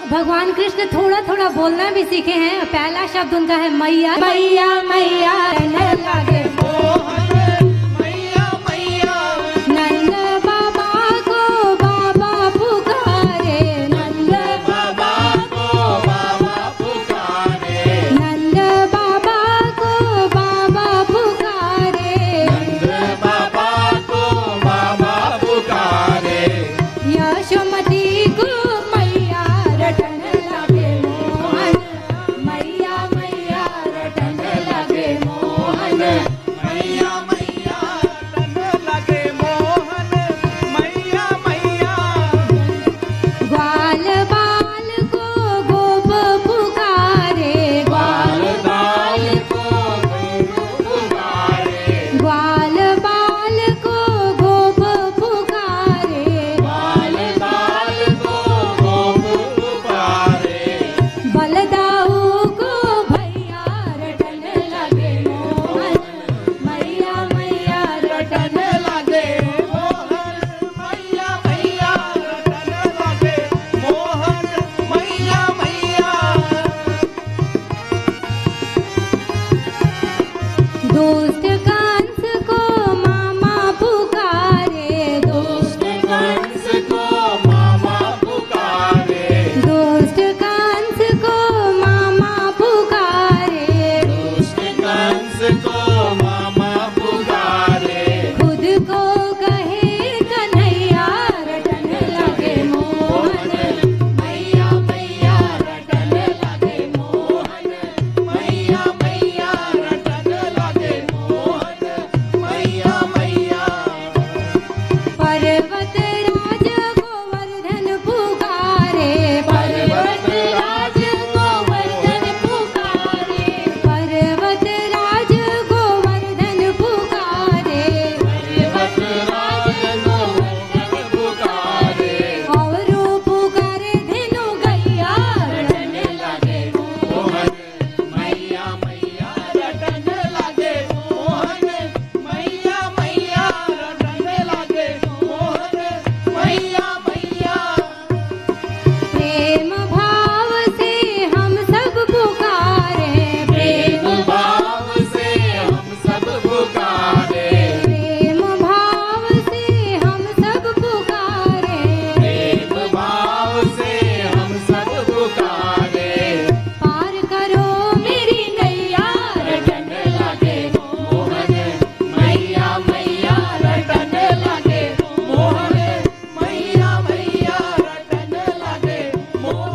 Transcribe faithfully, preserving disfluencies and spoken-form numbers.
भगवान कृष्ण थोड़ा थोड़ा बोलना भी सीखे हैं। पहला शब्द उनका है मैया मैया मैया लागे मोहन मैया मैया। नंद बाबा को बाबा पुकारे नंद बाबा को बाबा पुकारे नंद बाबा को बाबा पुकारे नंद बाबा को बाबा पुकारे। यशोमती को रटन लगे मोहन मैया मैया रटन लगे मोहन मैया मैया रटन लगे मोहन मैया मैया। ग्वाल बाल को गोप पुकारे ग्वाल बाल को गोप पुकारे ग्वाल बाल को गोप पुकारे ग्वाल बाल को गोप बलदाऊ को भैया रटन लगे मोहन मैया मैया रटन लगे मोहन मैया मैया रटन लगे मोहन मैया मैया। दोस्त कंस को मामा पुकारे दोस्त कंस को मामा पुकारे दोस्त कंस को मामा पुकारे दोस्त कंस को मामा पुकारे। खुद को कहे कन्हैया रटन लगे मोहन मैया मैया रटन लगे मोहन मैया मैया रटन लगे मोहन मैया मैया। पर्वत राज गोवर्धन पुकारे पर्वत राज गोवर्धन पुकारे पर्वत राज गोवर्धन पुकारे पर्वत राज गोवर्धन पुकारे। और पुकारे धेनु गैया रटन लगे मोहन मैया मैया रटन लगे मोहन मैया मैया रटन लगे मोहन मैया मैया। प्रेम भाव से हम सब पुकारे प्रेम भाव से हम सब पुकारे प्रेम भाव से हम सब पुकारे प्रेम भाव से हम सब पुकारे। पार करो मेरी नैया रटन लगे मोहन मैया मैया रटन लगे मोहन मैया मैया रटन लगे मोहन।